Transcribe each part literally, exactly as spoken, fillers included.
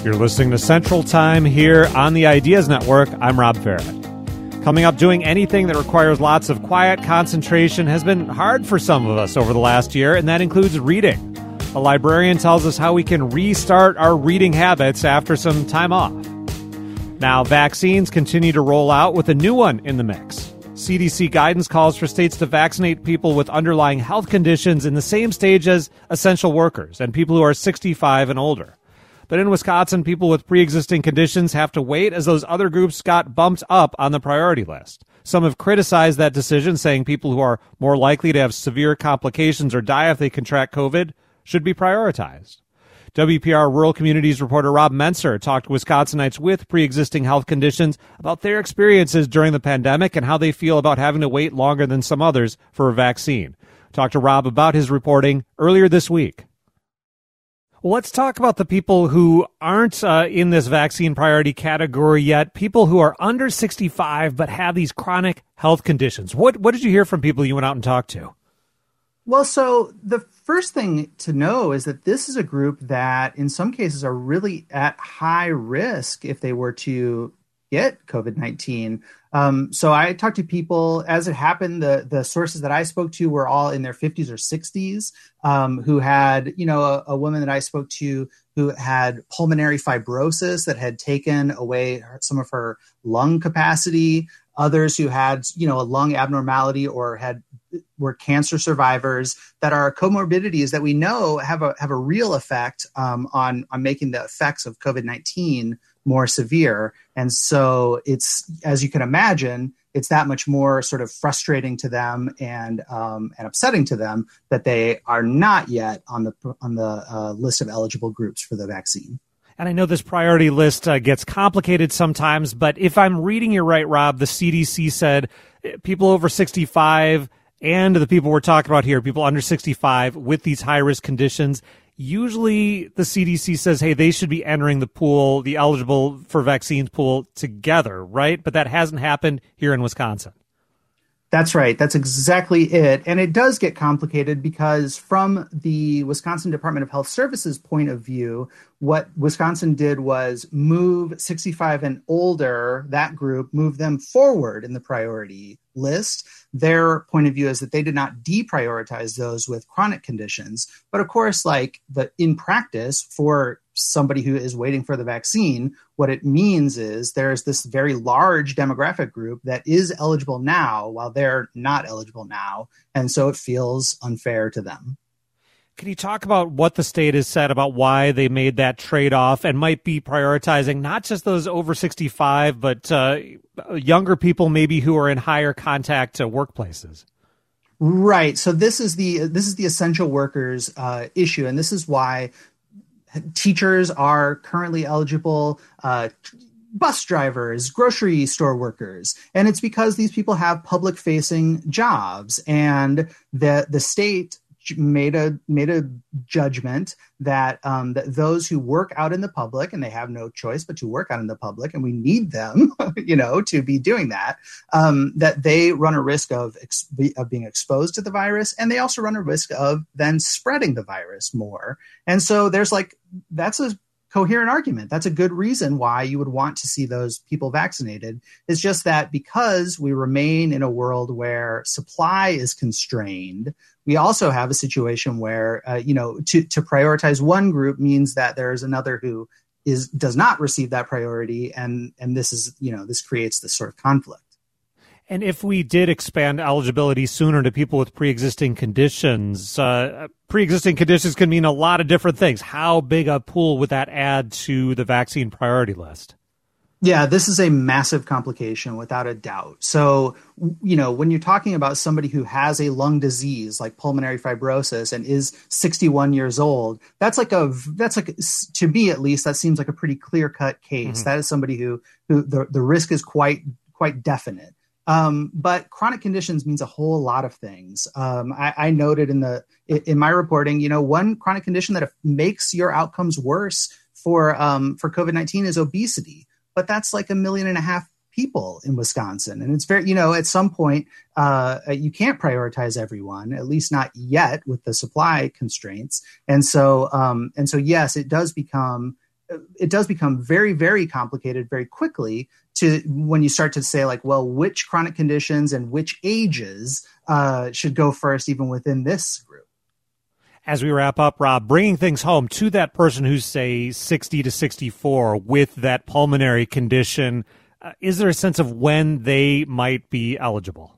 You're listening to Central Time here on the Ideas Network. I'm Rob Farrett. Coming up, doing anything that requires lots of quiet concentration has been hard for some of us over the last year, and that includes reading. A librarian tells us how we can restart our reading habits after some time off. Now, vaccines continue to roll out with a new one in the mix. C D C guidance calls for states to vaccinate people with underlying health conditions in the same stage as essential workers and people who are sixty-five and older. But in Wisconsin, people with pre-existing conditions have to wait as those other groups got bumped up on the priority list. Some have criticized that decision, saying people who are more likely to have severe complications or die if they contract COVID should be prioritized. W P R Rural Communities reporter Rob Menser talked to Wisconsinites with pre-existing health conditions about their experiences during the pandemic and how they feel about having to wait longer than some others for a vaccine. Talked to Rob about his reporting earlier this week. Well, let's talk about the people who aren't uh, in this vaccine priority category yet, people who are under sixty-five but have these chronic health conditions. What what did you hear from people you went out and talked to? Well, so the first thing to know is that this is a group that in some cases are really at high risk if they were to get COVID nineteen. Um, so I talked to people as it happened. The, the sources that I spoke to were all in their fifties or sixties um, who had, you know, a, a woman that I spoke to who had pulmonary fibrosis that had taken away her, some of her lung capacity. Others who had, you know, a lung abnormality or had were cancer survivors that are comorbidities that we know have a have a real effect um, on on making the effects of COVID nineteen more severe. And so it's, as you can imagine, it's that much more sort of frustrating to them and um, and upsetting to them that they are not yet on the on the uh, list of eligible groups for the vaccine. And I know this priority list uh, gets complicated sometimes, but if I'm reading you right, Rob, the C D C said people over sixty-five and the people we're talking about here, people under sixty-five with these high-risk conditions, usually the C D C says, hey, they should be entering the pool, the eligible for vaccines pool together, right? But that hasn't happened here in Wisconsin. That's right. That's exactly it. And it does get complicated because from the Wisconsin Department of Health Services point of view, what Wisconsin did was move sixty-five and older, that group, move them forward in the priority list. Their point of view is that they did not deprioritize those with chronic conditions. But of course, like the in practice for somebody who is waiting for the vaccine, what it means is there's this very large demographic group that is eligible now while they're not eligible now. And so it feels unfair to them. Can you talk about what the state has said about why they made that trade-off and might be prioritizing not just those over sixty-five, but uh, younger people maybe who are in higher contact uh, workplaces? Right. So this is the this is the essential workers uh, issue, and this is why teachers are currently eligible, uh, bus drivers, grocery store workers. And it's because these people have public-facing jobs, and the the state made a made a judgment that um, that those who work out in the public, and they have no choice but to work out in the public, and we need them, you know, to be doing that, um, that they run a risk of ex- of being exposed to the virus, and they also run a risk of then spreading the virus more. And so there's like that's a coherent argument. That's a good reason why you would want to see those people vaccinated. It's just that because we remain in a world where supply is constrained, we also have a situation where, uh, you know, to, to prioritize one group means that there is another who is does not receive that priority. And, and this is, you know, this creates this sort of conflict. And if we did expand eligibility sooner to people with pre-existing conditions, uh, pre-existing conditions can mean a lot of different things. How big a pool would that add to the vaccine priority list? Yeah, this is a massive complication without a doubt. So, you know, when you're talking about somebody who has a lung disease like pulmonary fibrosis and is sixty-one years old, that's like a, that's like, to me at least, that seems like a pretty clear-cut case. Mm-hmm. That is somebody who, who the, the risk is quite, quite definite. Um, but chronic conditions means a whole lot of things. Um, I, I noted in the in my reporting, you know, one chronic condition that makes your outcomes worse for um, for COVID nineteen is obesity. But that's like a million and a half people in Wisconsin, and it's very, you know, at some point uh, you can't prioritize everyone, at least not yet with the supply constraints. And so, um, and so, yes, it does become it does become very, very complicated very quickly to when you start to say like, well, which chronic conditions and which ages uh, should go first, even within this group. As we wrap up, Rob, bringing things home to that person who's, say, sixty to sixty-four with that pulmonary condition, uh, is there a sense of when they might be eligible?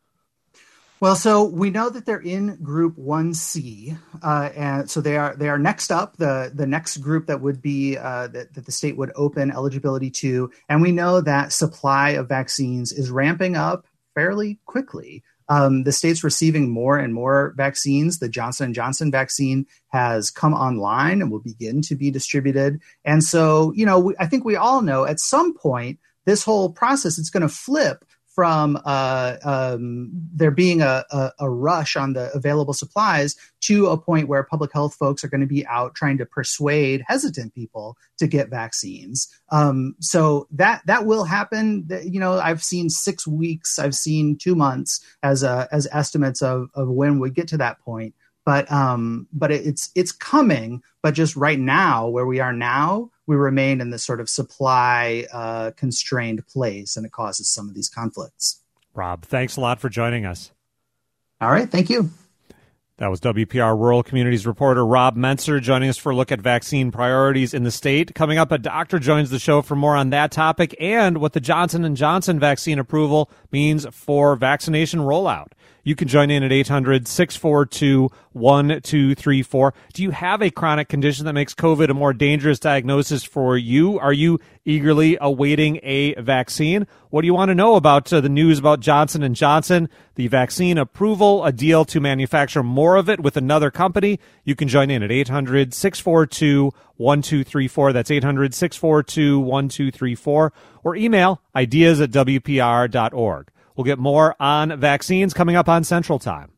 Well, so we know that they're in Group one C, uh, and so they are they are next up, the the next group that would be uh, that, that the state would open eligibility to, and we know that supply of vaccines is ramping up fairly quickly. Um, the state's receiving more and more vaccines. The Johnson and Johnson vaccine has come online and will begin to be distributed. And so, you know, we, I think we all know at some point this whole process is going to flip from uh, um, there being a, a, a rush on the available supplies to a point where public health folks are going to be out trying to persuade hesitant people to get vaccines. Um, so that that will happen. You know, I've seen six weeks, I've seen two months as a, as estimates of, of when we get to that point. But um, but it's it's coming. But just right now, where we are now, we remain in this sort of supply uh, constrained place, and it causes some of these conflicts. Rob, thanks a lot for joining us. All right, thank you. That was W P R Rural Communities reporter Rob Mentzer joining us for a look at vaccine priorities in the state. Coming up, a doctor joins the show for more on that topic and what the Johnson and Johnson vaccine approval means for vaccination rollout. You can join in at eight hundred, six four two, one two three four. Do you have a chronic condition that makes COVID a more dangerous diagnosis for you? Are you eagerly awaiting a vaccine? What do you want to know about uh, the news about Johnson and Johnson, the vaccine approval, a deal to manufacture more of it with another company? You can join in at eight hundred, six four two, one two three four. That's eight hundred, six four two, one two three four. Or email ideas at W P R dot org. We'll get more on vaccines coming up on Central Time.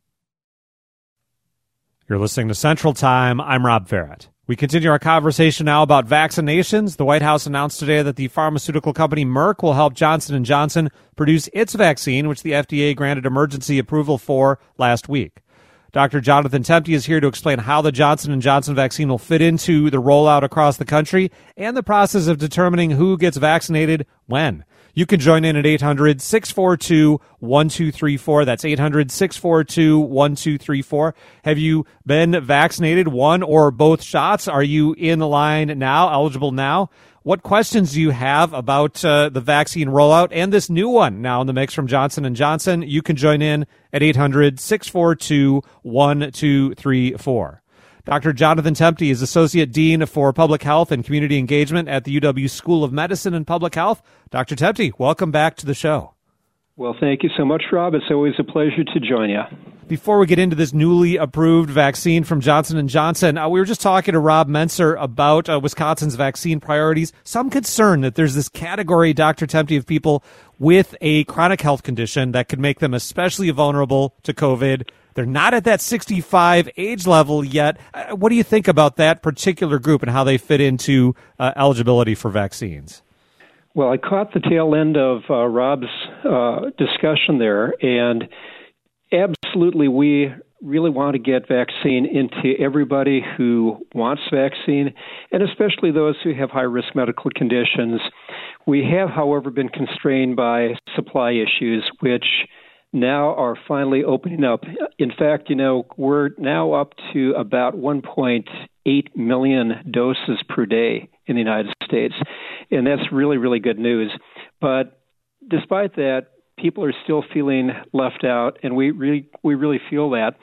You're listening to Central Time. I'm Rob Ferret. We continue our conversation now about vaccinations. The White House announced today that the pharmaceutical company Merck will help Johnson and Johnson produce its vaccine, which the F D A granted emergency approval for last week. Doctor Jonathan Tempe is here to explain how the Johnson and Johnson vaccine will fit into the rollout across the country and the process of determining who gets vaccinated when. You can join in at eight hundred, six four two, one two three four. That's eight hundred, six four two, one two three four. Have you been vaccinated, one or both shots? Are you in the line now, eligible now? What questions do you have about uh, the vaccine rollout and this new one now in the mix from Johnson and Johnson? You can join in at eight hundred, six four two, one two three four. Doctor Jonathan Tempe is Associate Dean for Public Health and Community Engagement at the U W School of Medicine and Public Health. Doctor Tempe, welcome back to the show. Well, thank you so much, Rob. It's always a pleasure to join you. Before we get into this newly approved vaccine from Johnson and Johnson, uh, we were just talking to Rob Mentzer about uh, Wisconsin's vaccine priorities. Some concern that there's this category, Doctor Tempe, of people with a chronic health condition that could make them especially vulnerable to COVID. They're not at that sixty-five age level yet. Uh, what do you think about that particular group and how they fit into uh, eligibility for vaccines? Well, I caught the tail end of uh, Rob's uh, discussion there, and absolutely we really want to get vaccine into everybody who wants vaccine, and especially those who have high-risk medical conditions. We have, however, been constrained by supply issues, which now are finally opening up. In fact, you know, we're now up to about one point eight million doses per day in the United States, and that's really, really good news. But despite that, people are still feeling left out, and we really, we really feel that.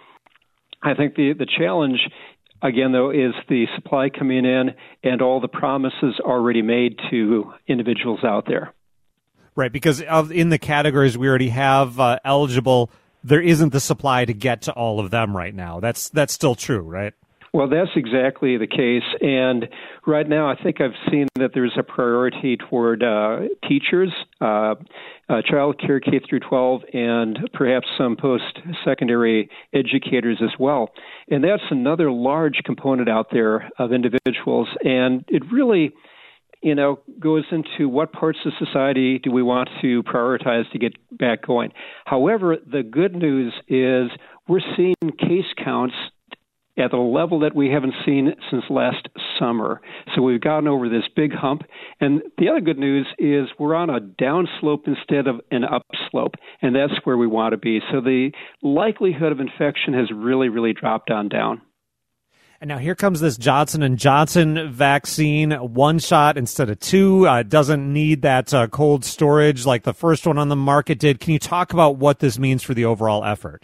I think the, the challenge, again, though, is the supply coming in and all the promises already made to individuals out there. Right, because of in the categories we already have uh, eligible, there isn't the supply to get to all of them right now. That's that's still true, right? Well, that's exactly the case. And right now, I think I've seen that there's a priority toward uh, teachers, uh, uh, child care K through twelve, and perhaps some post-secondary educators as well. And that's another large component out there of individuals. And it really, you know, goes into what parts of society do we want to prioritize to get back going. However, the good news is we're seeing case counts at a level that we haven't seen since last summer. So we've gotten over this big hump. And the other good news is we're on a downslope instead of an upslope, and that's where we want to be. So the likelihood of infection has really, really dropped on down. And now here comes this Johnson and Johnson vaccine, one shot instead of two. Uh, doesn't need that uh, cold storage like the first one on the market did. Can you talk about what this means for the overall effort?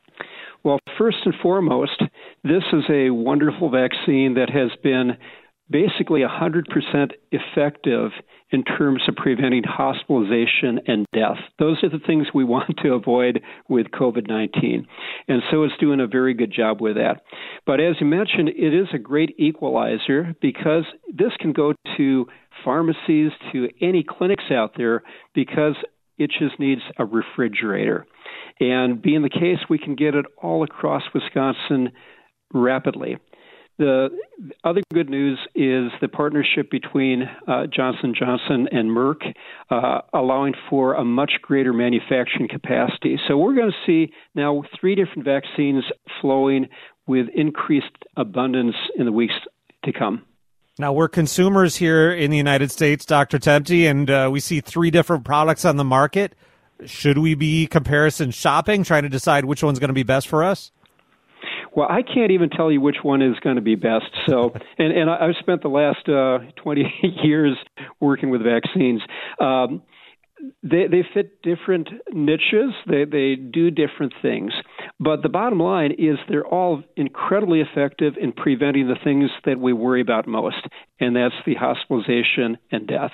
Well, first and foremost, this is a wonderful vaccine that has been basically one hundred percent effective in terms of preventing hospitalization and death. Those are the things we want to avoid with COVID nineteen. And so it's doing a very good job with that. But as you mentioned, it is a great equalizer because this can go to pharmacies, to any clinics out there, because it just needs a refrigerator. And being the case, we can get it all across Wisconsin rapidly. The other good news is the partnership between uh, Johnson and Johnson and Merck, uh, allowing for a much greater manufacturing capacity. So we're going to see now three different vaccines flowing with increased abundance in the weeks to come. Now, we're consumers here in the United States, Doctor Temte, and uh, we see three different products on the market. Should we be comparison shopping, trying to decide which one's going to be best for us? Well, I can't even tell you which one is going to be best. So, and, and I've spent the last uh, twenty years working with vaccines. Um, they, they fit different niches. They, they do different things. But the bottom line is they're all incredibly effective in preventing the things that we worry about most, and that's the hospitalization and death.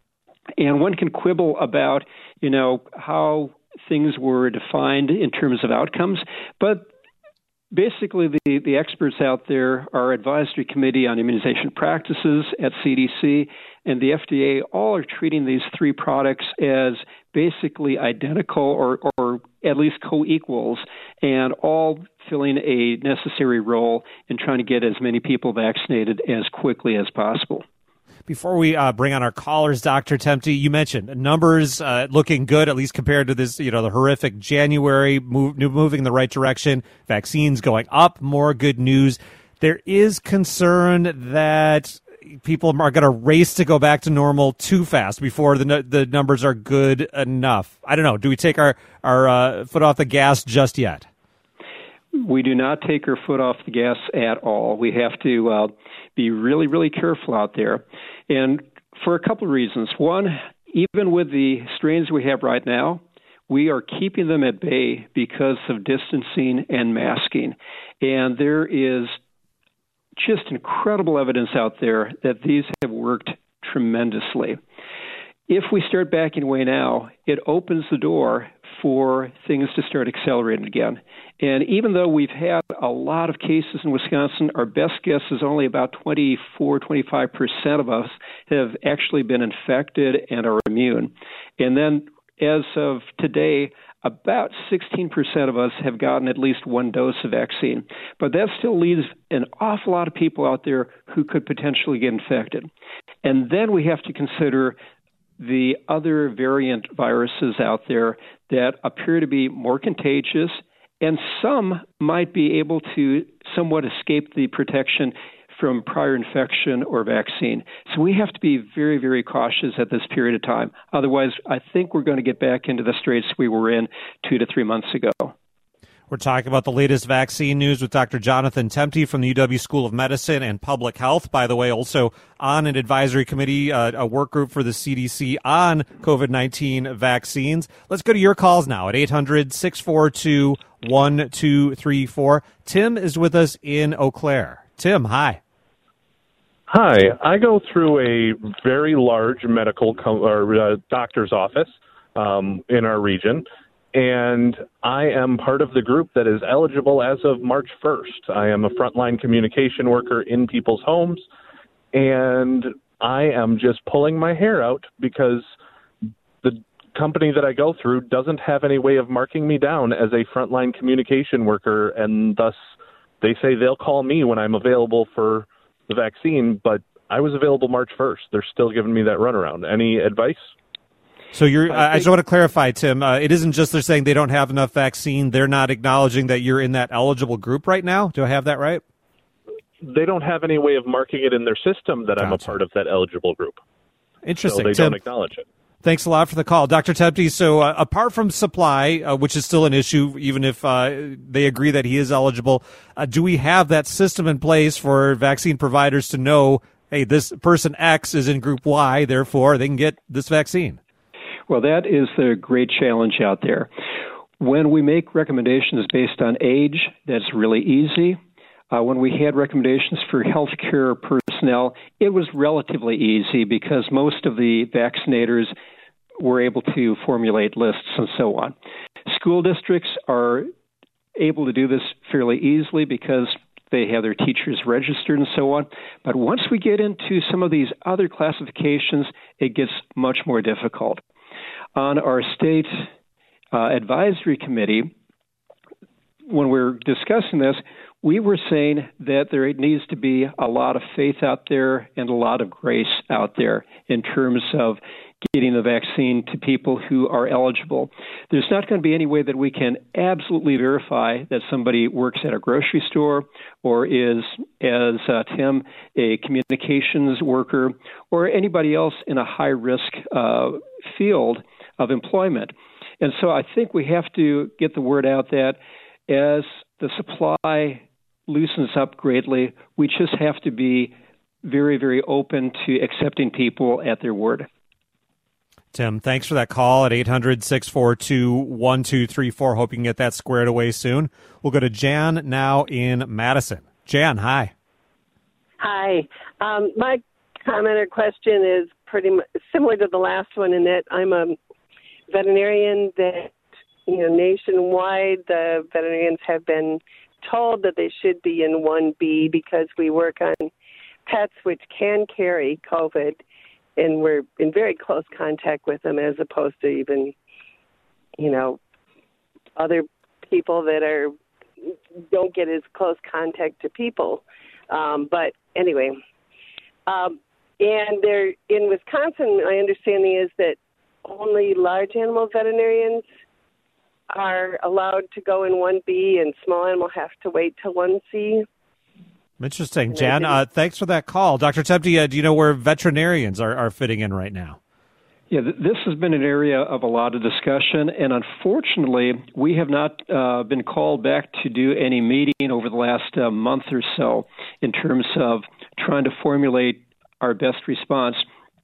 And one can quibble about, you know, how things were defined in terms of outcomes, but basically, the, the experts out there, our advisory committee on immunization practices at C D C and the F D A, all are treating these three products as basically identical or, or at least co-equals, and all filling a necessary role in trying to get as many people vaccinated as quickly as possible. Before we uh, bring on our callers, Doctor Temte, you mentioned numbers uh, looking good, at least compared to this, you know, the horrific January, move, moving in the right direction, vaccines going up, more good news. There is concern that people are going to race to go back to normal too fast before the the numbers are good enough. I don't know. Do we take our, our uh, foot off the gas just yet? We do not take our foot off the gas at all. We have to uh, be really, really careful out there. And for a couple of reasons. One, even with the strains we have right now, we are keeping them at bay because of distancing and masking. And there is just incredible evidence out there that these have worked tremendously. If we start backing away now, it opens the door for things to start accelerating again. And even though we've had a lot of cases in Wisconsin, our best guess is only about twenty-four, twenty-five percent of us have actually been infected and are immune. And then as of today, about sixteen percent of us have gotten at least one dose of vaccine. But that still leaves an awful lot of people out there who could potentially get infected. And then we have to consider the other variant viruses out there that appear to be more contagious, and some might be able to somewhat escape the protection from prior infection or vaccine. So we have to be very, very cautious at this period of time. Otherwise, I think we're going to get back into the straits we were in two to three months ago. We're talking about the latest vaccine news with Doctor Jonathan Temte from the U W School of Medicine and Public Health. By the way, also on an advisory committee, uh, a work group for the C D C on COVID nineteen vaccines. Let's go to your calls now at eight hundred, six four two, one two three four. Tim is with us in Eau Claire. Tim, hi. Hi. I go through a very large medical co- or uh, doctor's office um, in our region. And I am part of the group that is eligible as of March first. I am a frontline communication worker in people's homes, and I am just pulling my hair out because the company that I go through doesn't have any way of marking me down as a frontline communication worker, and thus they say they'll call me when I'm available for the vaccine, but I was available March first. They're still giving me that runaround. Any advice? So you're, I, I just want to clarify, Tim, uh, it isn't just they're saying they don't have enough vaccine. They're not acknowledging that you're in that eligible group right now. Do I have that right? they don't have any way of marking it in their system that gotcha. I'm a part of that eligible group. Interesting. So they Tim, don't acknowledge it. Thanks a lot for the call. Doctor Tepte, so uh, apart from supply, uh, which is still an issue, even if uh, they agree that he is eligible, uh, do we have that system in place for vaccine providers to know, hey, this person X is in group Y, therefore they can get this vaccine? Well, that is the great challenge out there. When we make recommendations based on age, that's really easy. Uh, when we had recommendations for healthcare personnel, it was relatively easy because most of the vaccinators were able to formulate lists and so on. School districts are able to do this fairly easily because they have their teachers registered and so on. But once we get into some of these other classifications, it gets much more difficult. On our state uh, advisory committee, when we're discussing this, we were saying that there needs to be a lot of faith out there and a lot of grace out there in terms of getting the vaccine to people who are eligible. There's not going to be any way that we can absolutely verify that somebody works at a grocery store or is, as uh, Tim, a communications worker or anybody else in a high-risk uh, field of employment. And so I think we have to get the word out that as the supply loosens up greatly, we just have to be very, very open to accepting people at their word. Tim, thanks for that call at eight hundred, six four two, one two three four. Hope you can get that squared away soon. We'll go to Jan now in Madison. Jan, hi. Hi. Um, my comment or question is pretty much similar to the last one in that I'm a veterinarian that, you know, nationwide the veterinarians have been told that they should be in one B because we work on pets which can carry COVID, and we're in very close contact with them as opposed to even, you know, other people that are don't get as close contact to people. Um, but anyway, um, and they're in Wisconsin, my understanding is that only large animal veterinarians are allowed to go in one B and small animal have to wait till one C. Interesting. Jan, uh, thanks for that call. Doctor Tepte, uh, do you know where veterinarians are, are fitting in right now? Yeah, th- this has been an area of a lot of discussion, and unfortunately, we have not uh, been called back to do any meeting over the last uh, month or so in terms of trying to formulate our best response.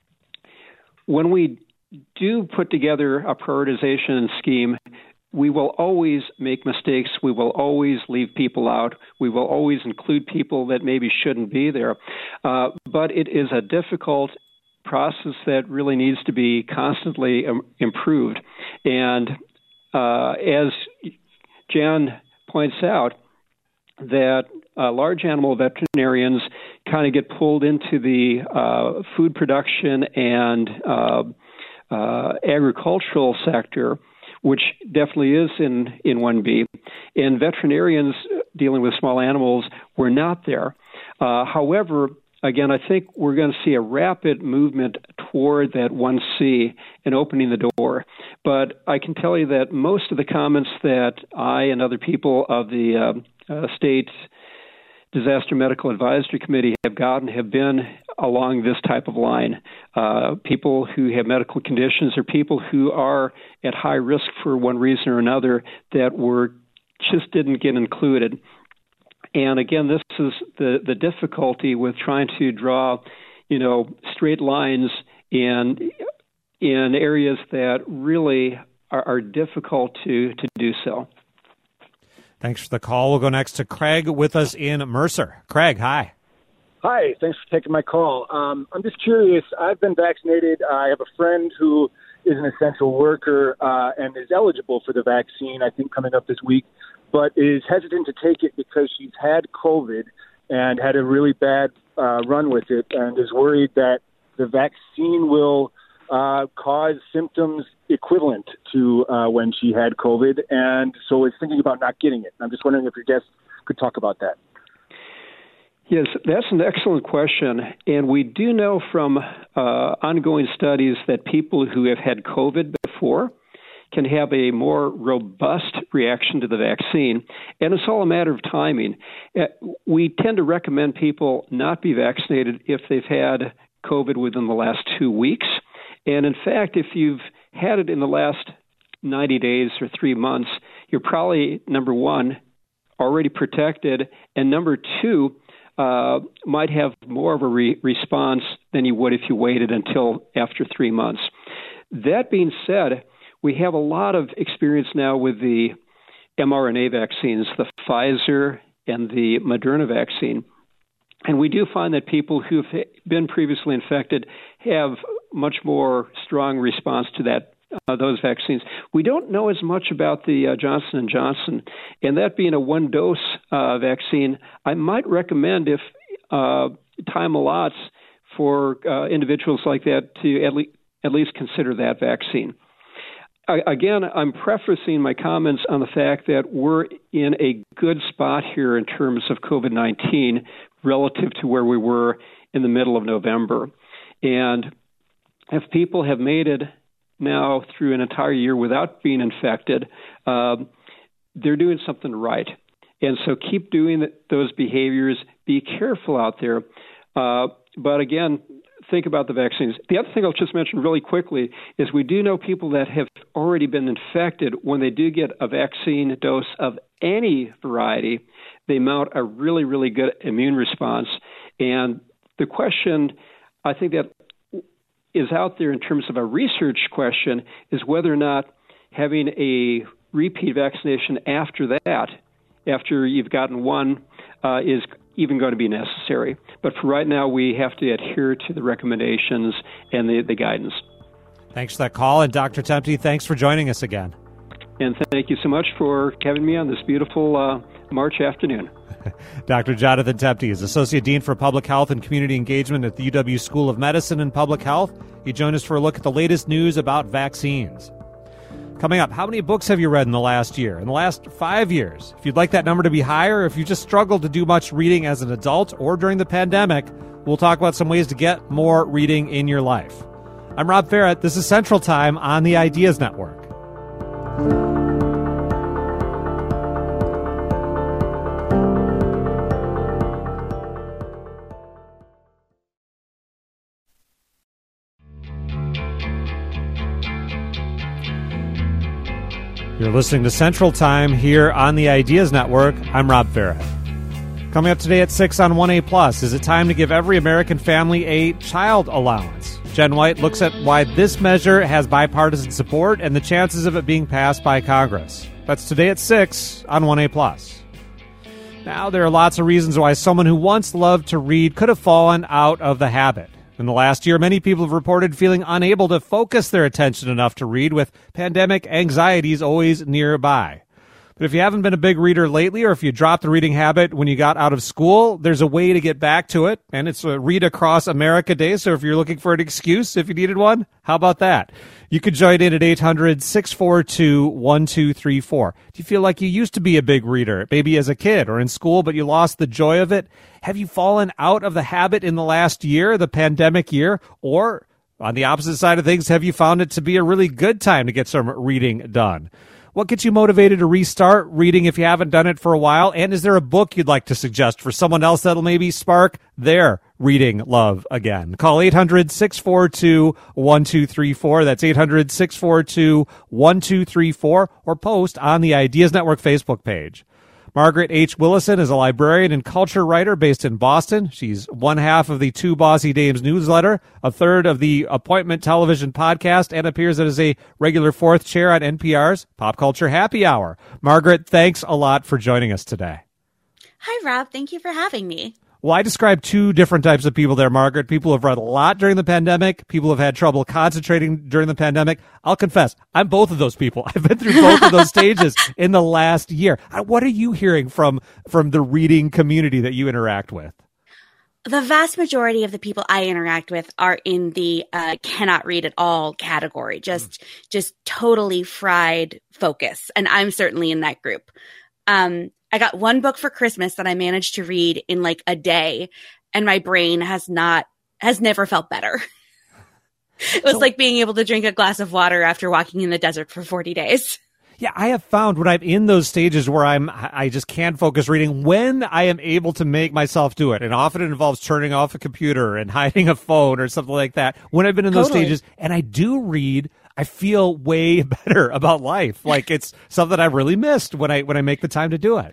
When we do put together a prioritization scheme, we will always make mistakes. We will always leave people out. We will always include people that maybe shouldn't be there. Uh, but it is a difficult process that really needs to be constantly um, improved. And uh, as Jan points out, that uh, large animal veterinarians kind of get pulled into the uh, food production and uh, uh, agricultural sector, which definitely is in, in one B. And veterinarians dealing with small animals were not there. Uh, however, again, I think we're going to see a rapid movement toward that one C and opening the door. But I can tell you that most of the comments that I and other people of the uh, uh, state Disaster Medical Advisory Committee have gotten have been along this type of line. Uh, people who have medical conditions or people who are at high risk for one reason or another that were just didn't get included. And again, this is the, the difficulty with trying to draw, you know, straight lines in in areas that really are, are difficult to, to do so. Thanks for the call. We'll go next to Craig with us in Mercer. Craig, hi. Hi, thanks for taking my call. Um, I'm just curious. I've been vaccinated. I have a friend who is an essential worker uh, and is eligible for the vaccine, I think, coming up this week, but is hesitant to take it because she's had COVID and had a really bad uh, run with it and is worried that the vaccine will uh, cause symptoms equivalent to uh, when she had COVID, and so is thinking about not getting it. I'm just wondering if your guests could talk about that. Yes, that's an excellent question. And we do know from uh, ongoing studies that people who have had COVID before can have a more robust reaction to the vaccine, and it's all a matter of timing. We tend to recommend people not be vaccinated if they've had COVID within the last two weeks. And in fact, if you've had it in the last ninety days or three months, you're probably, number one, already protected, and number two, uh, might have more of a re- response than you would if you waited until after three months. That being said, we have a lot of experience now with the mRNA vaccines, the Pfizer and the Moderna vaccine. And we do find that people who've been previously infected have much more strong response to that uh, those vaccines. We don't know as much about the uh, Johnson and Johnson, and that being a one-dose uh, vaccine, I might recommend, if uh, time allots, for uh, individuals like that to at, le- at least consider that vaccine. I, again, I'm prefacing my comments on the fact that we're in a good spot here in terms of COVID nineteen relative to where we were in the middle of November. And if people have made it now through an entire year without being infected, uh, they're doing something right. And so keep doing those behaviors. Be careful out there. Uh, but again, think about the vaccines. The other thing I'll just mention really quickly is we do know people that have already been infected. When they do get a vaccine dose of any variety, they mount a really, really good immune response. And the question, I think, that is out there in terms of a research question is whether or not having a repeat vaccination after that, after you've gotten one, uh, is even going to be necessary. But for right now, we have to adhere to the recommendations and the, the guidance. Thanks for that call. And Doctor Temte, thanks for joining us again. And thank you so much for having me on this beautiful uh, March afternoon. Doctor Jonathan Temte is Associate Dean for Public Health and Community Engagement at the U W School of Medicine and Public Health. He joined us for a look at the latest news about vaccines. Coming up, how many books have you read in the last year, in the last five years? If you'd like that number to be higher, if you just struggled to do much reading as an adult or during the pandemic, we'll talk about some ways to get more reading in your life. I'm Rob Ferrett. This is Central Time on the Ideas Network. You're listening to Central Time here on the Ideas Network. I'm Rob Ferrett. Coming up today at six on one A plus, is it time to give every American family a child allowance? Jen White looks at why this measure has bipartisan support and the chances of it being passed by Congress. That's today at six on one A plus. Now, there are lots of reasons why someone who once loved to read could have fallen out of the habit. In the last year, many people have reported feeling unable to focus their attention enough to read, with pandemic anxieties always nearby. But if you haven't been a big reader lately, or if you dropped the reading habit when you got out of school, there's a way to get back to it, and it's a Read Across America Day, so if you're looking for an excuse, if you needed one, how about that? You could join in at eight hundred, six four two, one two three four. Do you feel like you used to be a big reader, maybe as a kid or in school, but you lost the joy of it? Have you fallen out of the habit in the last year, the pandemic year? Or, on the opposite side of things, have you found it to be a really good time to get some reading done? What gets you motivated to restart reading if you haven't done it for a while? And is there a book you'd like to suggest for someone else that'll maybe spark their reading love again? Call eight hundred, six four two, one two three four. That's eight hundred, six four two, one two three four. Or post on the Ideas Network Facebook page. Margaret H. Willison is a librarian and culture writer based in Boston. She's one half of the Two Bossy Dames newsletter, a third of the Appointment Television podcast, and appears as a regular fourth chair on N P R's Pop Culture Happy Hour. Margaret, thanks a lot for joining us today. Hi, Rob. Thank you for having me. Well, I described two different types of people there, Margaret. People who have read a lot during the pandemic. People who have had trouble concentrating during the pandemic. I'll confess, I'm both of those people. I've been through both of those stages in the last year. What are you hearing from, from the reading community that you interact with? The vast majority of the people I interact with are in the uh, cannot read at all category, just, mm. just totally fried focus. And I'm certainly in that group. Um, I got one book for Christmas that I managed to read in like a day, and my brain has not, has never felt better. It was So- like being able to drink a glass of water after walking in the desert for forty days. Yeah, I have found when I'm in those stages where I'm, I just can't focus reading, when I am able to make myself do it, and often it involves turning off a computer and hiding a phone or something like that. When I've been in those Totally. stages and I do read, I feel way better about life. Like it's something I really missed when I when I make the time to do it.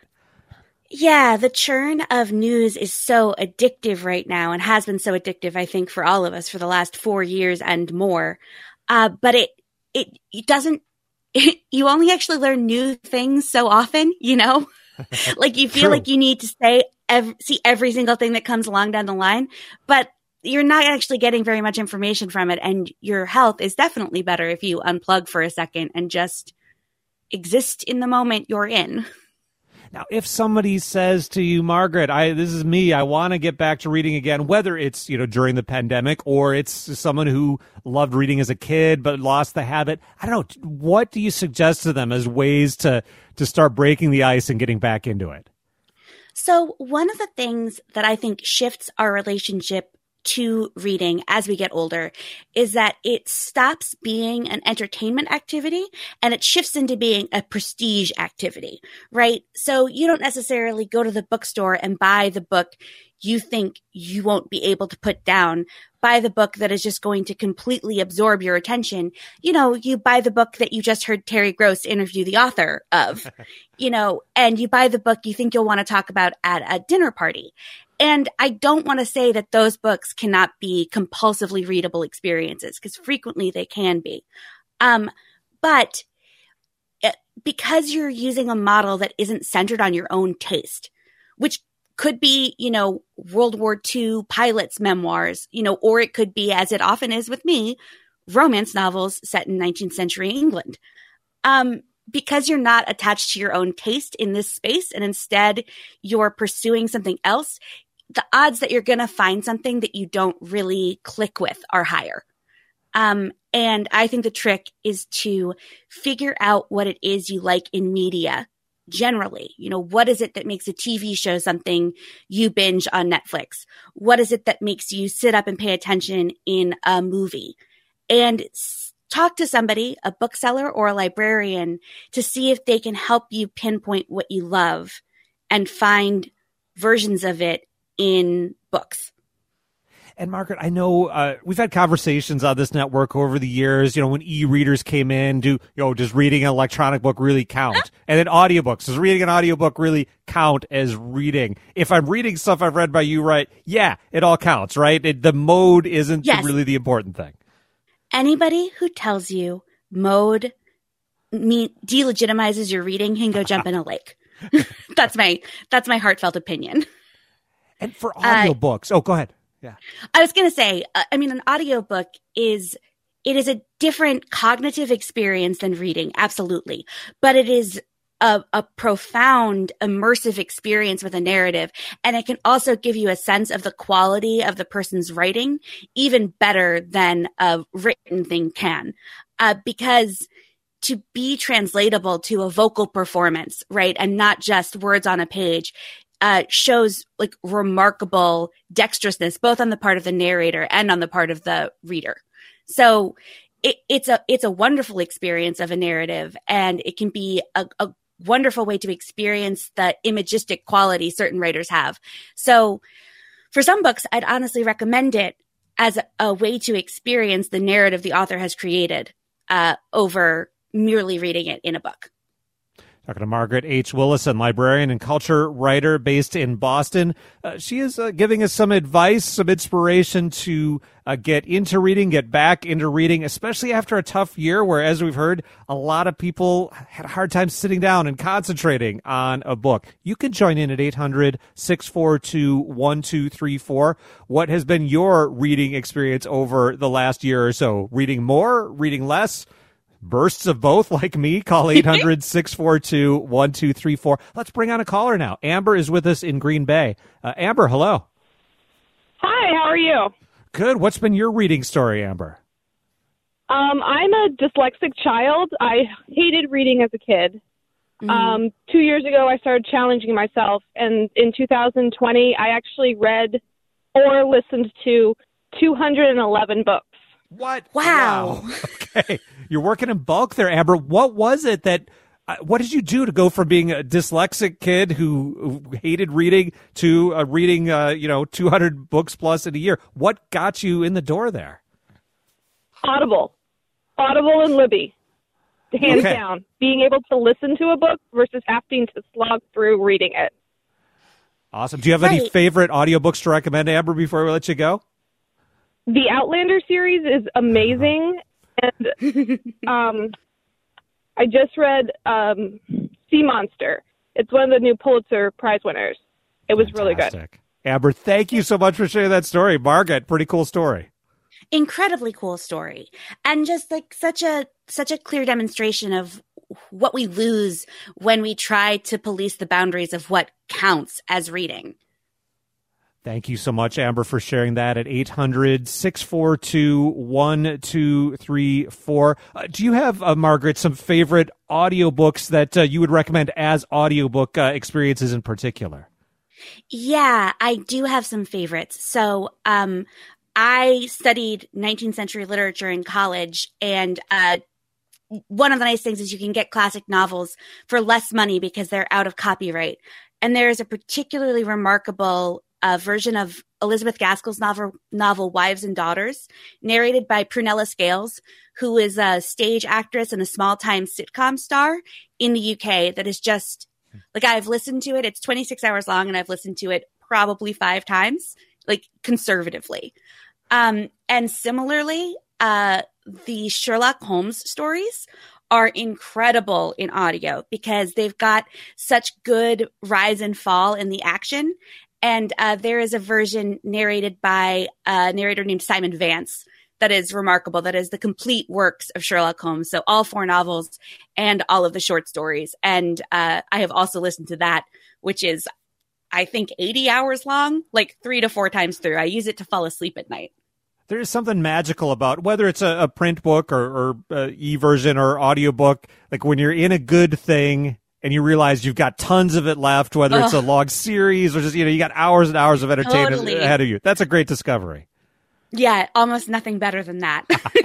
Yeah, the churn of news is so addictive right now and has been so addictive, I think, for all of us for the last four years and more. Uh, but it, it, it doesn't, it, you only actually learn new things so often, you know? Like you feel True. like you need to say, ev- see every single thing that comes along down the line, but you're not actually getting very much information from it. And your health is definitely better if you unplug for a second and just exist in the moment you're in. Now, if somebody says to you, Margaret, I this is me, I want to get back to reading again, whether it's, you know, during the pandemic or it's someone who loved reading as a kid but lost the habit, I don't know, what do you suggest to them as ways to to start breaking the ice and getting back into it? So one of the things that I think shifts our relationship to reading as we get older is that it stops being an entertainment activity and it shifts into being a prestige activity, right? So you don't necessarily go to the bookstore and buy the book you think you won't be able to put down, buy the book that is just going to completely absorb your attention. You know, you buy the book that you just heard Terry Gross interview the author of, you know, and you buy the book you think you'll want to talk about at a dinner party. And I don't want to say that those books cannot be compulsively readable experiences, because frequently they can be. Um, but it, because you're using a model that isn't centered on your own taste, which could be, you know, World War Two pilots' memoirs, you know, or it could be, as it often is with me, romance novels set in nineteenth century England. Um, because you're not attached to your own taste in this space and instead you're pursuing something else, the odds that you're going to find something that you don't really click with are higher. Um, and I think the trick is to figure out what it is you like in media generally. You know, what is it that makes a T V show something you binge on Netflix? What is it that makes you sit up and pay attention in a movie? And s- talk to somebody, a bookseller or a librarian, to see if they can help you pinpoint what you love and find versions of it in books. And Margaret, I know uh, we've had conversations on this network over the years, you know, when e-readers came in, do, you know, does reading an electronic book really count? And then audiobooks, does reading an audiobook really count as reading? If I'm reading stuff I've read by you, right, yeah, it all counts, right? It, the mode isn't Yes. really the important thing. Anybody who tells you mode me- delegitimizes your reading can go jump in a lake. That's my, that's my heartfelt opinion. And for audiobooks, uh, oh, go ahead. Yeah. I was going to say, uh, I mean, an audiobook is, it is a different cognitive experience than reading. Absolutely. But it is a, a profound immersive experience with a narrative. And it can also give you a sense of the quality of the person's writing even better than a written thing can. Uh, because to be translatable to a vocal performance, right? And not just words on a page, Uh, shows like remarkable dexterousness, both on the part of the narrator and on the part of the reader. So it, it's a it's a wonderful experience of a narrative, and it can be a, a wonderful way to experience the imagistic quality certain writers have. So for some books, I'd honestly recommend it as a, a way to experience the narrative the author has created uh, over merely reading it in a book. Talking to Margaret H. Willison, librarian and culture writer based in Boston. Uh, she is uh, giving us some advice, some inspiration to uh, get into reading, get back into reading, especially after a tough year where, as we've heard, a lot of people had a hard time sitting down and concentrating on a book. You can join in at eight hundred, six four two, one two three four. What has been your reading experience over the last year or so? Reading more, reading less? Bursts of both, like me. Call eight hundred, six four two, one two three four. Let's bring on a caller now. Amber is with us in Green Bay. Uh, Amber, hello. Hi, how are you? Good. What's been your reading story, Amber? Um, I'm a dyslexic child. I hated reading as a kid. Mm-hmm. Um, two years ago, I started challenging myself, and in two thousand twenty, I actually read or listened to two hundred eleven books. What? Wow. wow. Okay. You're working in bulk there, Amber. What was it that, uh, what did you do to go from being a dyslexic kid who, who hated reading to uh, reading, uh, you know, two hundred books plus in a year? What got you in the door there? Audible. Audible and Libby. Hands Okay. down. Being able to listen to a book versus having to slog through reading it. Awesome. Do you have any Right. favorite audiobooks to recommend, Amber, before we let you go? The Outlander series is amazing. And um, I just read um, Sea Monster. It's one of the new Pulitzer Prize winners. It was really good. Fantastic. Amber, thank you so much for sharing that story. Margaret, pretty cool story. Incredibly cool story. And just like such a such a clear demonstration of what we lose when we try to police the boundaries of what counts as reading. Thank you so much, Amber, for sharing that at eight hundred, six four two, one two three four. Uh, do you have, uh, Margaret, some favorite audiobooks that uh, you would recommend as audiobook uh, experiences in particular? Yeah, I do have some favorites. So, um, I studied nineteenth century literature in college, and uh, one of the nice things is you can get classic novels for less money because they're out of copyright. And there is a particularly remarkable uh, version of Elizabeth Gaskell's novel, novel Wives and Daughters, narrated by Prunella Scales, who is a stage actress and a small-time sitcom star in the U K that is just, like, I've listened to it. It's twenty-six hours long, and I've listened to it probably five times, like, conservatively. Um, and similarly, uh, the Sherlock Holmes stories are incredible in audio because they've got such good rise and fall in the action. And uh, there is a version narrated by a narrator named Simon Vance that is remarkable. That is the complete works of Sherlock Holmes. So all four novels and all of the short stories. And uh, I have also listened to that, which is, I think, eighty hours long, like three to four times through. I use it to fall asleep at night. There is something magical about whether it's a, a print book or, or uh, e-version or audiobook, like when you're in a good thing and you realize you've got tons of it left, whether it's a long series or just, you know, you got hours and hours of entertainment Totally. ahead of you. That's a great discovery. Yeah, almost nothing better than that.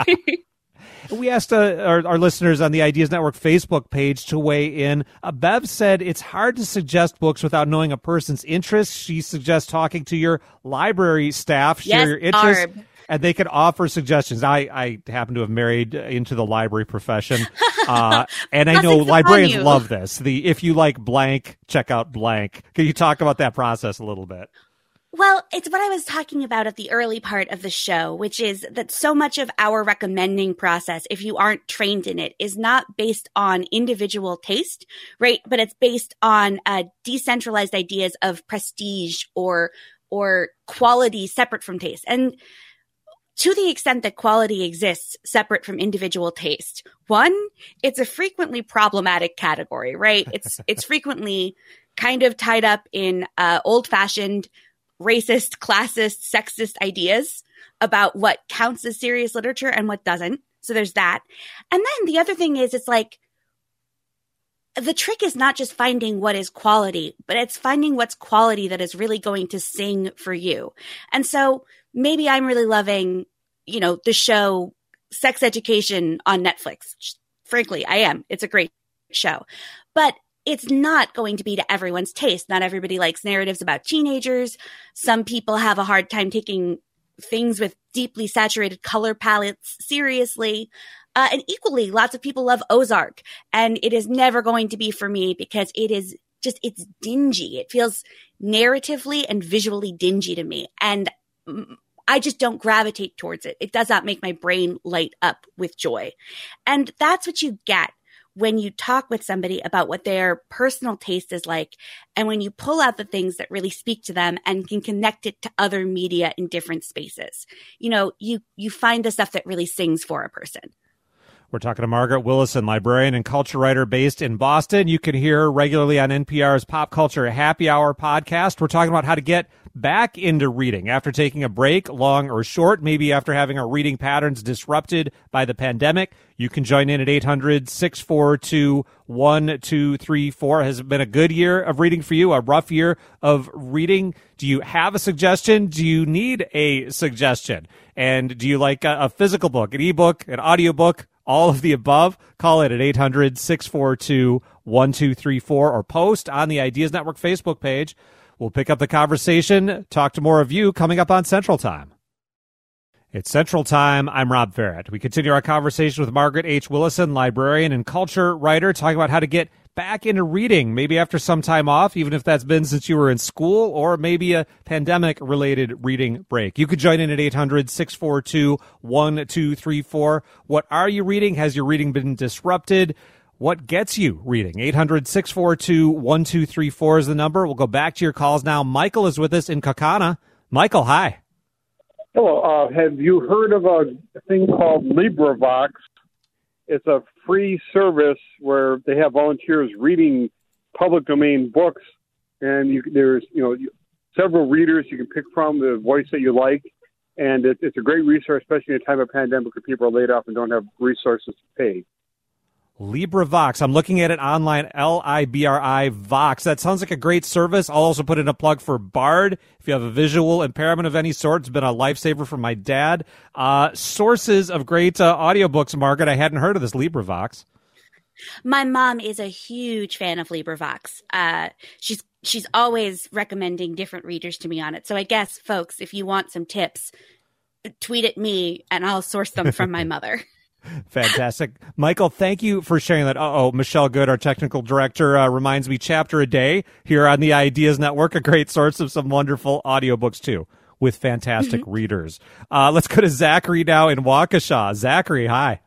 We asked uh, our, our listeners on the Ideas Network Facebook page to weigh in. Uh, Bev said it's hard to suggest books without knowing a person's interests. She suggests talking to your library staff, share Yes, your interests, Barb. and they can offer suggestions. I, I happen to have married into the library profession, uh, and I know Nothing's upon librarians you. love this. The if you like blank, check out blank. Can you talk about that process a little bit? Well, it's what I was talking about at the early part of the show, which is that so much of our recommending process, if you aren't trained in it, is not based on individual taste, right? But it's based on uh, decentralized ideas of prestige or or quality separate from taste. And to the extent that quality exists separate from individual taste, one, it's a frequently problematic category, right? It's it's frequently kind of tied up in uh, old-fashioned racist, classist, sexist ideas about what counts as serious literature and what doesn't. So there's that. And then the other thing is, it's like, the trick is not just finding what is quality, but it's finding what's quality that is really going to sing for you. And so maybe I'm really loving, you know, the show Sex Education on Netflix. Frankly, I am. It's a great show. But it's not going to be to everyone's taste. Not everybody likes narratives about teenagers. Some people have a hard time taking things with deeply saturated color palettes seriously. Uh, and equally, lots of people love Ozark. And it is never going to be for me because it is just, it's dingy. It feels narratively and visually dingy to me. And mm, I just don't gravitate towards it. It does not make my brain light up with joy. And that's what you get when you talk with somebody about what their personal taste is like, and when you pull out the things that really speak to them and can connect it to other media in different spaces. You know, you, you find the stuff that really sings for a person. We're talking to Margaret Willison, librarian and culture writer based in Boston. You can hear her regularly on N P R's Pop Culture Happy Hour podcast. We're talking about how to get back into reading after taking a break, long or short, maybe after having our reading patterns disrupted by the pandemic. You can join in at eight hundred, six four two, one two three four. Has it been a good year of reading for you, a rough year of reading? Do you have a suggestion? Do you need a suggestion? And do you like a, a physical book, an ebook, an audiobook, all of the above? Call it at eight hundred, six four two, one two three four or post on the Ideas Network Facebook page. We'll pick up the conversation, talk to more of you coming up on Central Time. It's Central Time. I'm Rob Farrett. We continue our conversation with Margaret H. Willison, librarian and culture writer, talking about how to get back into reading, maybe after some time off, even if that's been since you were in school, or maybe a pandemic-related reading break. You could join in at eight hundred, six four two, one two three four. What are you reading? Has your reading been disrupted? What gets you reading? eight hundred, six four two, one two three four is the number. We'll go back to your calls now. Michael is with us in Kaukauna. Michael, hi. Hello. Uh, have you heard of a thing called LibriVox? It's a free service where they have volunteers reading public domain books, and you, there's you know several readers you can pick from, the voice that you like, and it, it's a great resource, especially in a time of pandemic where people are laid off and don't have resources to pay. LibriVox. I'm looking at it online, L I B R I Vox. That sounds like a great service. I'll also put in a plug for Bard. If you have a visual impairment of any sort, it's been a lifesaver for my dad. Uh, sources of great uh, audiobooks, Margaret. I hadn't heard of this LibriVox. My mom is a huge fan of LibriVox. Uh, she's she's always recommending different readers to me on it. So I guess, folks, if you want some tips, tweet at me and I'll source them from my mother. Fantastic. Michael, thank you for sharing that. Uh-oh, Michelle Good, our technical director, uh, reminds me chapter a day here on the Ideas Network, a great source of some wonderful audiobooks, too, with fantastic mm-hmm. readers. Uh, let's go to Zachary now in Waukesha. Zachary, hi.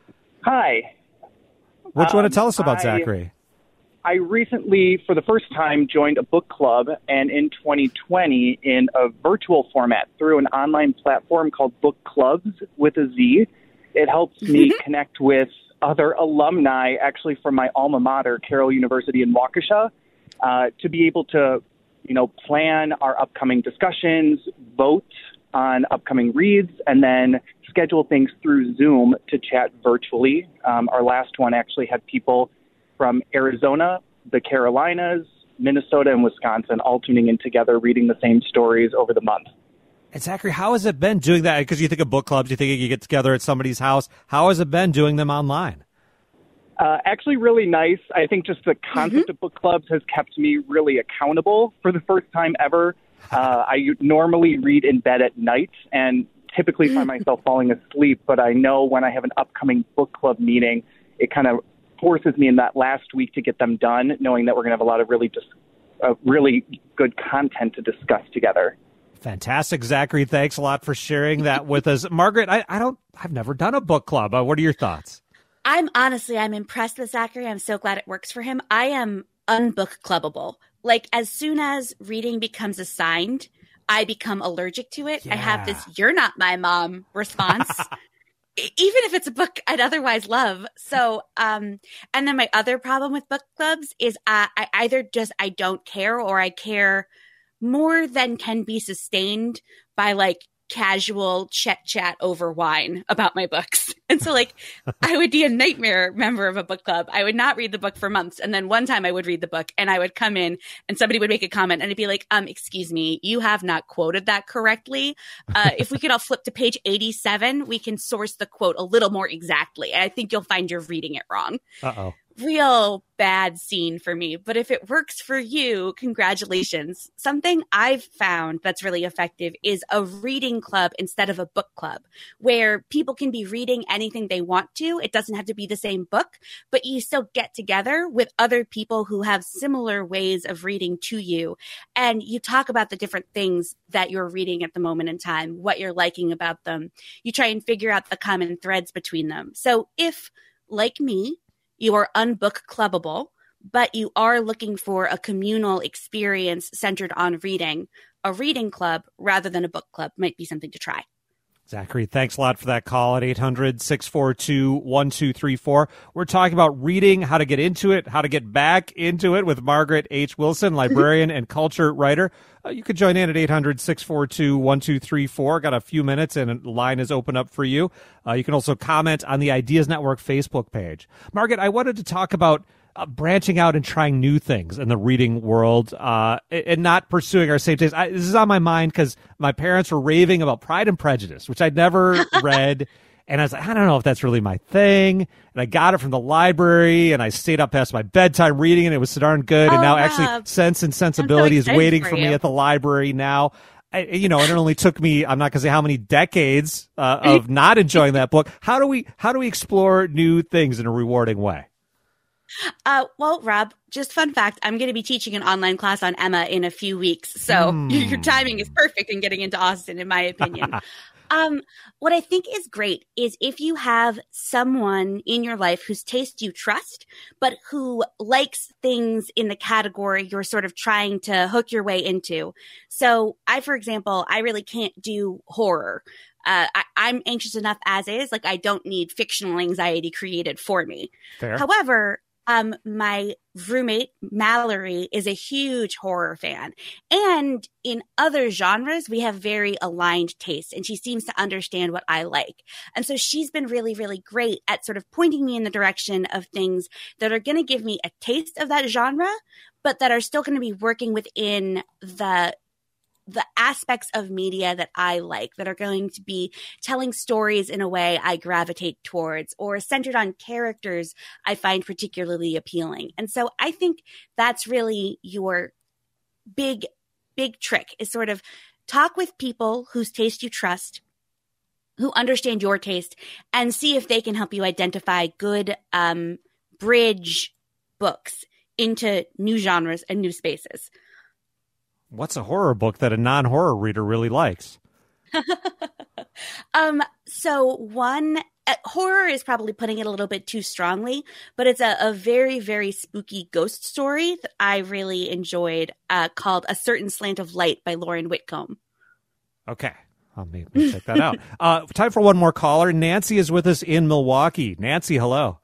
Hi. What do you um, want to tell us about I, Zachary? I recently, for the first time, joined a book club, and in twenty twenty, in a virtual format through an online platform called Book Clubs with a Z. It helps me connect with other alumni, actually from my alma mater, Carroll University in Waukesha, uh, to be able to, you know, plan our upcoming discussions, vote on upcoming reads, and then schedule things through Zoom to chat virtually. Um, our last one actually had people from Arizona, the Carolinas, Minnesota, and Wisconsin all tuning in together, reading the same stories over the month. And Zachary, how has it been doing that? Because you think of book clubs, you think you get together at somebody's house. How has it been doing them online? Uh, actually, really nice. I think just the concept mm-hmm. of book clubs has kept me really accountable for the first time ever. Uh, I normally read in bed at night and typically find myself falling asleep, but I know when I have an upcoming book club meeting, it kind of forces me in that last week to get them done, knowing that we're going to have a lot of really, dis- uh, really good content to discuss together. Fantastic, Zachary. Thanks a lot for sharing that with us. Margaret, I, I don't, I've never done a book club. Uh, what are your thoughts? I'm honestly, I'm impressed with Zachary. I'm so glad it works for him. I am unbook clubbable. Like, as soon as reading becomes assigned, I become allergic to it. Yeah. I have this "you're not my mom" response, even if it's a book I'd otherwise love. So, um, and then my other problem with book clubs is I, I either just, I don't care, or I care more than can be sustained by like casual chit chat over wine about my books. And so like I would be a nightmare member of a book club. I would not read the book for months. And then one time I would read the book and I would come in and somebody would make a comment and it'd be like, um, excuse me, you have not quoted that correctly. Uh, if we could all flip to page eighty-seven, we can source the quote a little more exactly. I think you'll find you're reading it wrong. Uh-oh. Real bad scene for me. But if it works for you, congratulations. Something I've found that's really effective is a reading club instead of a book club, where people can be reading anything they want to. It doesn't have to be the same book, but you still get together with other people who have similar ways of reading to you. And you talk about the different things that you're reading at the moment in time, what you're liking about them. You try and figure out the common threads between them. So if, like me, you are unbook clubbable, but you are looking for a communal experience centered on reading, a reading club rather than a book club might be something to try. Zachary, thanks a lot for that call at eight hundred, six four two, one two three four. We're talking about reading, how to get into it, how to get back into it with Margaret H. Wilson, librarian and culture writer. Uh, you could join in at eight hundred, six four two, one two three four. Got a few minutes and the line is open up for you. Uh, you can also comment on the Ideas Network Facebook page. Margaret, I wanted to talk about Uh, branching out and trying new things in the reading world uh, and not pursuing our same taste. I, this is on my mind because my parents were raving about Pride and Prejudice, which I'd never read. And I was like, I don't know if that's really my thing. And I got it from the library and I stayed up past my bedtime reading and it was so darn good. Oh, and now Rob. actually Sense and Sensibility so is waiting for for you. me at the library now. I, you know, and it only took me, I'm not going to say how many decades uh, of not enjoying that book. How do we, how do we explore new things in a rewarding way? Uh, well, Rob, just fun fact, I'm going to be teaching an online class on Emma in a few weeks. So Mm. your timing is perfect in getting into Austen, in my opinion. um, what I think is great is if you have someone in your life whose taste you trust, but who likes things in the category you're sort of trying to hook your way into. So I, for example, I really can't do horror. Uh, I, I'm anxious enough as is. Like, I don't need fictional anxiety created for me. Fair. However, Um, my roommate, Mallory, is a huge horror fan. And in other genres, we have very aligned tastes, and she seems to understand what I like. And so she's been really, really great at sort of pointing me in the direction of things that are going to give me a taste of that genre, but that are still going to be working within the the aspects of media that I like, that are going to be telling stories in a way I gravitate towards or centered on characters I find particularly appealing. And so I think that's really your big, big trick, is sort of talk with people whose taste you trust, who understand your taste, and see if they can help you identify good um, bridge books into new genres and new spaces. What's a horror book that a non-horror reader really likes? um, so one uh, horror is probably putting it a little bit too strongly, but it's a, a very, very spooky ghost story that I really enjoyed, uh, called A Certain Slant of Light by Lauren Whitcomb. Okay. I'll maybe check that out. Uh, time for one more caller. Nancy is with us in Milwaukee. Nancy, hello.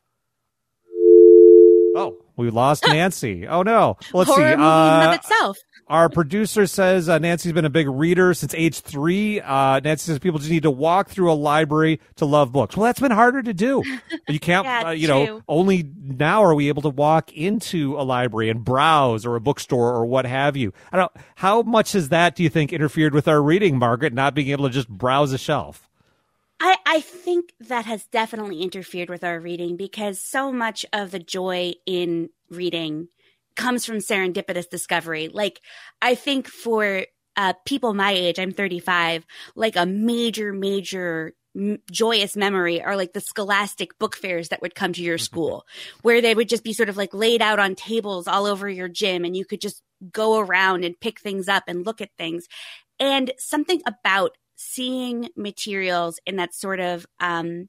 Oh, we lost Nancy. Oh, no. Well, let's horror see. movie Uh, in and of itself. Our producer says uh, Nancy's been a big reader since age three. Uh, Nancy says people just need to walk through a library to love books. Well, that's been harder to do. You can't, Yeah, uh, you know, true. only now are we able to walk into a library and browse, or a bookstore or what have you. I don't. How much has that, do you think, interfered with our reading, Margaret, not being able to just browse a shelf? I, I think that has definitely interfered with our reading, because so much of the joy in reading comes from serendipitous discovery. Like, I think for uh, people my age, I'm thirty-five, like a major, major m- joyous memory are like the scholastic book fairs that would come to your school, where they would just be sort of like laid out on tables all over your gym, and you could just go around and pick things up and look at things. And something about seeing materials in that sort of um,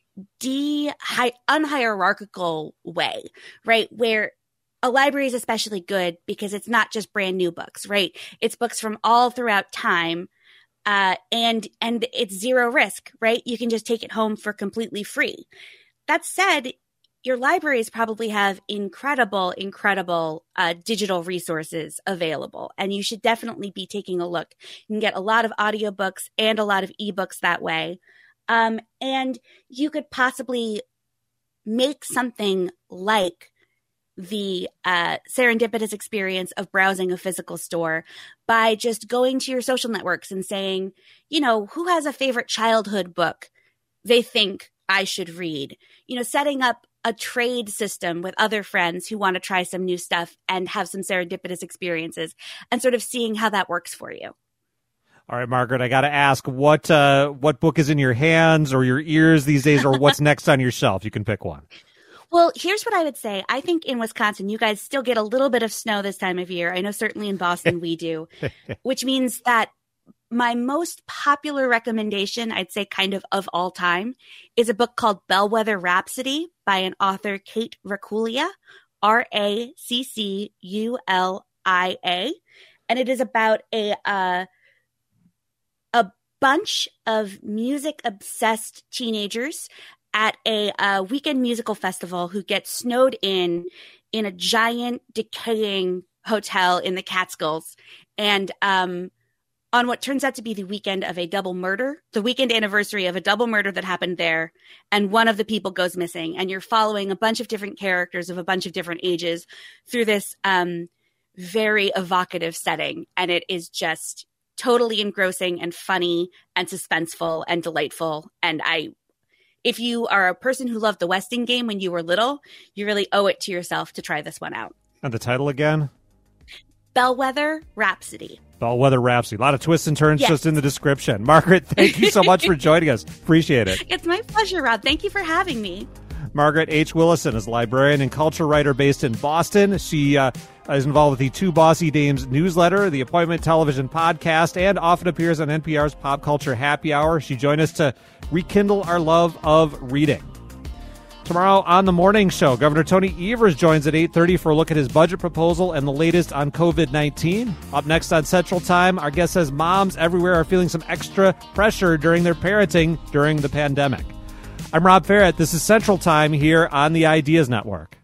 de unhierarchical way, right? Where a library is especially good because it's not just brand new books, right? It's books from all throughout time, uh, and and it's zero risk, right? You can just take it home for completely free. That said, your libraries probably have incredible, incredible uh, digital resources available, and you should definitely be taking a look. You can get a lot of audiobooks and a lot of ebooks that way. Um, and you could possibly make something like the uh, serendipitous experience of browsing a physical store by just going to your social networks and saying, you know, who has a favorite childhood book they think I should read? You know, setting up a trade system with other friends who want to try some new stuff and have some serendipitous experiences, and sort of seeing how that works for you. All right, Margaret, I got to ask, what uh, what book is in your hands or your ears these days, or what's next on your shelf? You can pick one. Well, here's what I would say. I think in Wisconsin, you guys still get a little bit of snow this time of year. I know certainly in Boston we do, which means that my most popular recommendation, I'd say kind of of all time, is a book called Bellwether Rhapsody by an author, Kate Raculia, R A C C U L I A. And it is about a uh, a bunch of music-obsessed teenagers at a uh, weekend musical festival who get snowed in in a giant, decaying hotel in the Catskills. And um, on what turns out to be the weekend of a double murder, the weekend anniversary of a double murder that happened there, and one of the people goes missing. And you're following a bunch of different characters of a bunch of different ages through this um, very evocative setting. And it is just totally engrossing and funny and suspenseful and delightful. And I, if you are a person who loved the Westing game when you were little, you really owe it to yourself to try this one out. And the title again? Bellwether Rhapsody. Bellwether Rhapsody. A lot of twists and turns Yes. just in the description. Margaret, thank you so much for joining us. Appreciate it. It's my pleasure, Rob. Thank you for having me. Margaret H. Willison is a librarian and culture writer based in Boston. She uh, is involved with the Two Bossy Dames newsletter, the Appointment Television podcast, and often appears on N P R's Pop Culture Happy Hour. She joined us to rekindle our love of reading. Tomorrow on the morning show, Governor Tony Evers joins at eight thirty for a look at his budget proposal and the latest on covid nineteen. Up next on Central Time, our guest says moms everywhere are feeling some extra pressure during their parenting during the pandemic. I'm Rob Ferrett. This is Central Time here on the Ideas Network.